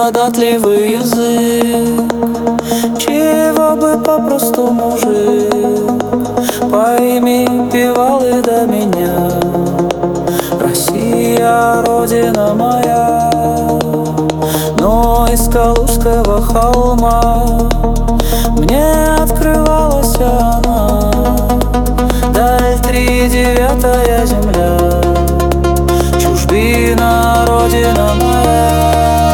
неподатливый язык, чего бы попросту мужик. Пойми, певалы до меня, Россия, родина моя. Но из Калужского холма мне открывалась она, даль тридевятая земля, чужбина, родина моя.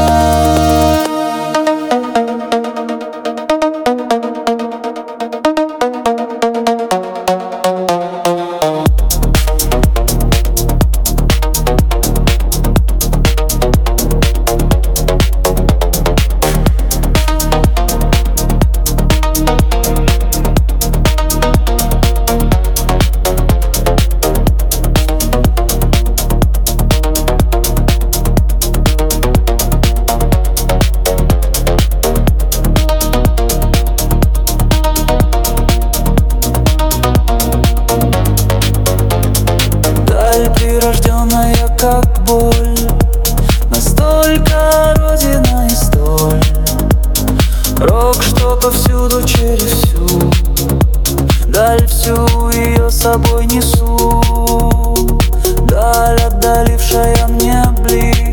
Прирожденная, как боль, настолько родина и столь. Рок, что повсюду, через всю даль, всю ее собой несу. Даль, отдалившая мне близ.